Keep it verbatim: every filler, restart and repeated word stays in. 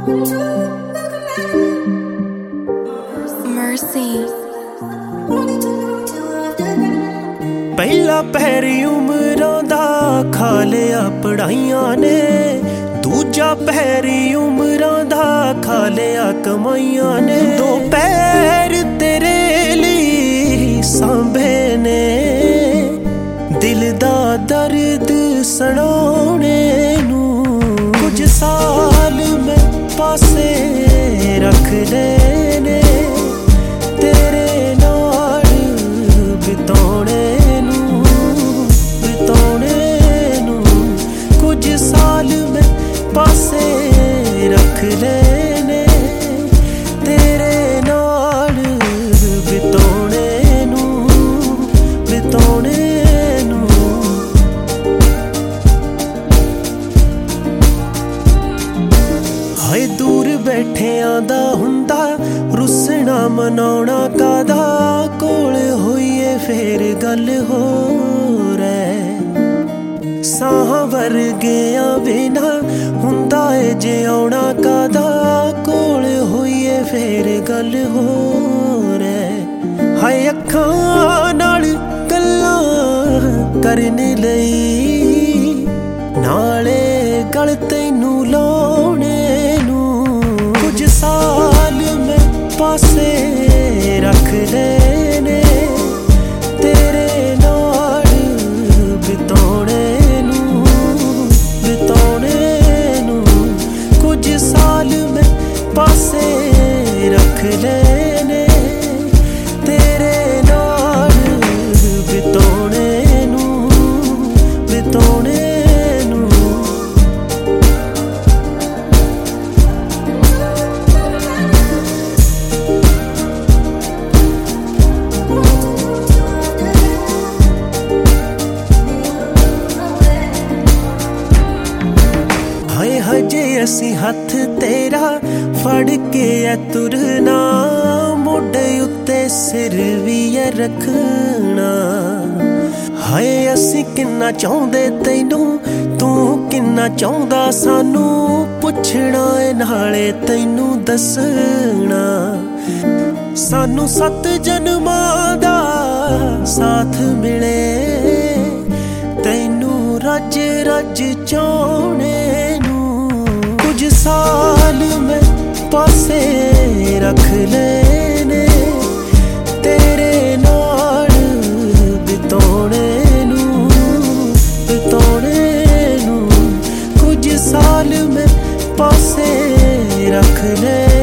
Mercy. ਪਹਿਲਾ ਪਹਿਰੀ ਉਮਰਾਂ ਦਾ ਖਾ ਲਿਆ ਪੜਾਈਆਂ ਨੇ, ਦੂਜਾ ਪਹਿਰੀ ਉਮਰਾਂ ਦਾ ਖਾ ਲਿਆ ਕਮਾਈਆਂ ਨੇ। ਦੋ ਪੈਰ ਤੇਰੇ ਲਈ ਸਾਂਭੇ ਨੇ, ਦਿਲ ਦਾ ਦਰਦ ਸੁਣਾਉਣੇ ਨੂੰ। ਕੁਝ ਸਾਲ ਮੈਂ ਪਾਸੇ ਰੱਖ ਲਏ ਨੇ, ਤੇਰੇ ਨਾਲ ਬਿਤਾਉਣੇ ਨੂੰ ਬਿਤਾਉਣੇ ਨੂੰ। ਕੁਝ ਸਾਲ ਮੈਂ ਪਾਸੇ ਰੱਖ ਲਏ ਨੇ, ਤੇਰੇ ਨਾਲ ਬਿਤਾਉਣੇ ਨੂੰ ਬਿਤਾਉਣੇ ਨੂੰ। ਹਾਏ ਦੂਰ ਬੈਠਿਆਂ ਦਾ ਹੁੰਦਾ ਰੁੱਸਣਾ ਮਨਾਉਣਾ ਕਾਦਾ, ਕੋਲ ਹੋਈਏ ਫੇਰ ਗੱਲ ਹੋਰ ਐ। ਸਾਹਾਂ ਵਰਗਿਆਂ ਬਿਨਾ ਹੁੰਦਾ ਏ ਜਿਉਣਾ ਕਾਦਾ, ਕੋਲ ਹੋਈਏ ਫੇਰ ਗੱਲ ਹੋਰ ਐ। ਹਾਏ ਅੱਖਾਂ ਨਾਲ ਗੱਲਾਂ ਕਰਨ ਲਈ, ਨਾਲੇ ਗਲ ਤੈਨੂੰ ਲਾਉਣੇ ਨੂੰ। ਕੁਝ ਸਾਲ ਮੈਂ ਪਾਸੇ ਰੱਖ ਲਏ ਨੇ, ਤੇਰੇ ਨਾਲ ਬਿਤਾਉਣੇ ਨੂੰ ਬਿਤਾਉਣੇ ਨੂੰ। ਕੁਝ ਸਾਲ ਮੈਂ ਪਾਸੇ ਰੱਖ ਲਏ ਨੇ, ਤੇਰੇ ਨਾਲ ਬਿਤਾਉਣੇ ਨੂੰ ਬਿਤਾਉਣੇ ਨੂੰ। ਹਾਏ ਹਜੇ ਅਸੀਂ ਹੱਥ ਤੇਰਾ ਫੜ ਕੇ ਐ ਤੁਰਨਾ, ਮੋਢੇ ਉੱਤੇ ਸਿਰ ਵੀ ਐ ਰੱਖਣਾ। ਹਾਏ ਅਸੀਂ ਕਿੰਨਾ ਚਾਹੁੰਦੇ ਤੈਨੂੰ, ਤੂੰ ਕਿੰਨਾ ਚਾਹੁੰਦਾ ਸਾਨੂੰ, ਪੁੱਛਣਾ ਏ ਨਾਲੇ ਤੈਨੂੰ ਦੱਸਣਾ। ਸਾਨੂੰ ਸੱਤ ਜਨਮਾਂ ਦਾ ਸਾਥ ਮਿਲੇ, ਤੈਨੂੰ ਰੱਜ ਰੱਜ ਚਾਹੁਣੇ ਨੂੰ। ਕੁਝ ਸਾਲ ਮੈਂ ਪਾਸੇ ਰੱਖ ਲਏ ਨੇ, ਤੇਰੇ ਨਾਲ ਬਿਤਾਉਣੇ ਨੂੰ ਬਿਤਾਉਣੇ ਨੂੰ। ਕੁਝ ਸਾਲ ਮੈਂ ਪਾਸੇ ਰੱਖ ਲਏ